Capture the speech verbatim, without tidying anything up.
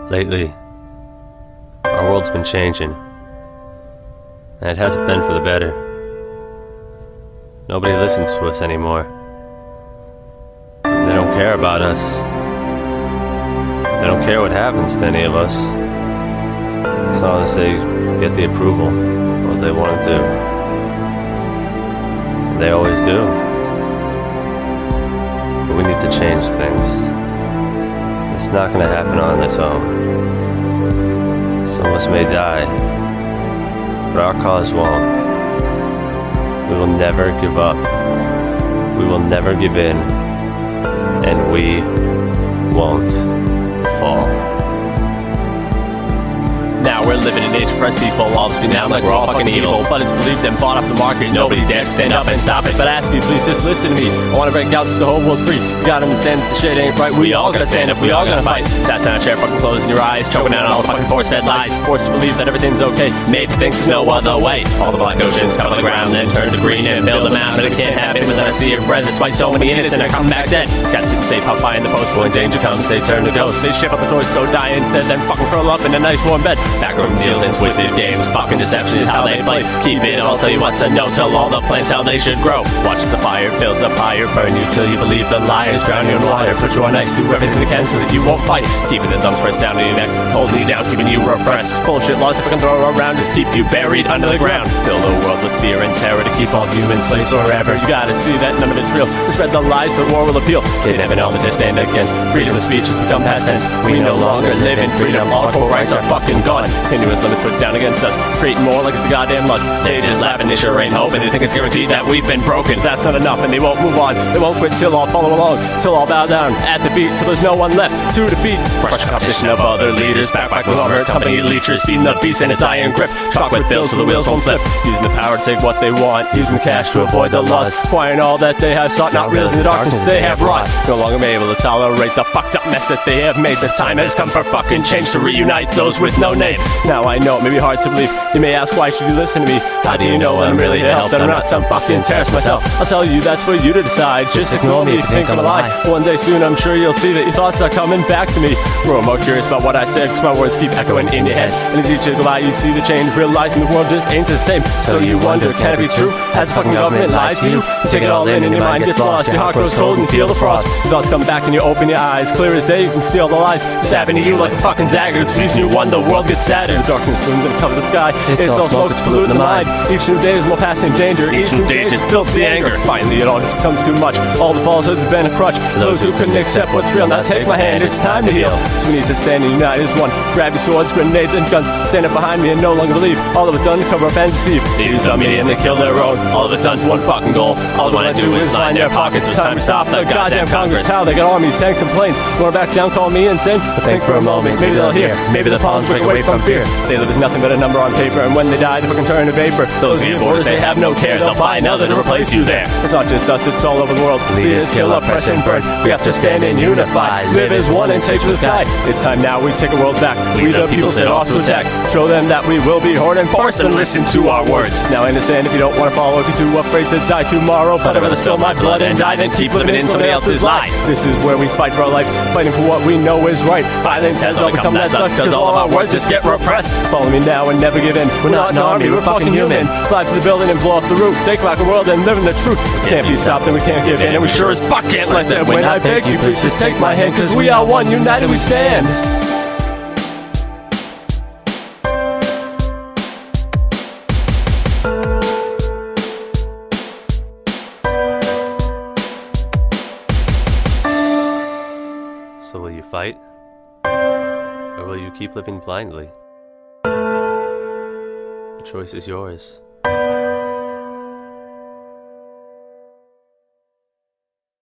Lately, our world's been changing, and it hasn't been for the better. Nobody listens to us anymore. They don't care about us. They don't care what happens to any of us, as long as they get the approval of what they want to do. And they always do. But we need to change things. It's not going to happen on its own. Some of us may die, but our cause won't. We will never give up. We will never give in. And we won't fall. Now we're living in an age of press people, all of us be now like we're all fucking evil. But it's believed and bought off the market, nobody dares stand up and stop it. But I ask you, please just listen to me. I wanna break out, set the whole world free. You gotta understand that the shit ain't right. We all gotta stand up, we all gotta fight. Sat down, chair, fucking closing your eyes, choking down all the fucking force-fed lies. Forced to believe that everything's okay, made to think there's no other way. All the black oceans cover the ground, then turn to green and build them out. But it can't happen without a sea of red. That's why so many innocent are coming back dead. Got sitting safe up high in the post, when danger comes, they turn to ghosts. They ship out the toys to go die instead, then fucking curl up in a nice warm bed. Backroom deals and twisted games, fucking deception is how they play. Keep it all, tell you what to know, tell all the plants how they should grow. Watch the fire builds up higher, burn you till you believe the liars. Drown you in water, put you on ice, do everything they can so that you won't fight. Keeping the thumbs pressed down in your neck, holding you down, keeping you repressed. Bullshit laws that fucking throw around just keep you buried under the ground. Fill the world with fear and terror to keep all human slaves forever. You gotta see that none of it's real, they spread the lies, the war will appeal. Kidnapping all that they stand against, freedom of speech has become past tense. We no longer live in freedom, all core rights are fucking gone. Continuous limits put down against us, creating more like it's the goddamn lust. They just laugh and they sure ain't hoping. They think it's guaranteed that we've been broken. That's not enough and they won't move on. They won't quit till all follow along, till all bow down at the beat, till there's no one left to defeat. Fresh competition of other leaders, backed by conglomerate company leechers, feeding the beast in its iron grip. Chalk with bills so the wheels won't slip. Using the power to take what they want, using the cash to avoid the loss. Acquiring all that they have sought, not realizing the darkness they have wrought. No longer able to tolerate the fucked up mess that they have made. The time has come for fucking change to reunite those with no name. Now I know it may be hard to believe. You may ask, why should you listen to me? How do you know I'm really to help? That I'm not some fucking terrorist myself. I'll tell you that's for you to decide. Just ignore me if you think I'm a lie. One day soon I'm sure you'll see that your thoughts are coming back to me. Grow more curious about what I said, cause my words keep echoing in your head. And as each go by you see the change, realizing the world just ain't the same. So you wonder, can it be true? Has the fucking government lied to you? You take it all in and your mind gets lost. Your heart grows cold and you feel the frost. Your thoughts come back and you open your eyes. Clear as day you can see all the lies stabbing at you like a fucking dagger. It's reason you won, the world gets sadder. Darkness looms and it covers the sky. It's, it's all smoke, it's polluting the mind. Each new day is more passing danger. Each new day just builds the anger. Finally it all just becomes too much. All the falsehoods have been a crutch for those who couldn't accept what's real. Now take my hand, it's time to heal. So we need to stand and unite as one. Grab your swords, grenades and guns. Stand up behind me and no longer believe all of it's done to cover up and deceive. They use on me and they kill their own. All of it's done for one fucking goal. All they wanna do is line their pockets. It's time to stop the goddamn Congress. How they got armies, tanks and planes. Wanna back down, call me insane? But think for a moment, maybe they'll hear. Maybe the pawns break away from fear. They live as nothing but a number on paper, and when they die they fucking turn to vapor. Those evil borders, they have no care. They'll buy another to replace you there. It's not just us, it's all over the world. Leaders kill, oppress and burn. We have to stand and unify. Live as one and take to the sky. It's time now we take a world back. We the people set off to attack. Show them that we will be hard and force them listen to our words. Now I understand if you don't want to follow, if you're too afraid to die tomorrow. But I'd rather spill my blood and die than keep living in somebody else's lie. This is where we fight for our life, fighting for what we know is right. Violence has all become that stuff, cause all of our words just get repressed. Follow me now and never give in. We're not an army, we're fucking human. Fly to the building and blow off the roof. Take back the world and live in the truth. We can't be stopped and we can't give in, and we sure as fuck can't let them win. I beg you, please just take my hand, cause we are one, united we stand. So will you fight? Or will you keep living blindly? The choice is yours.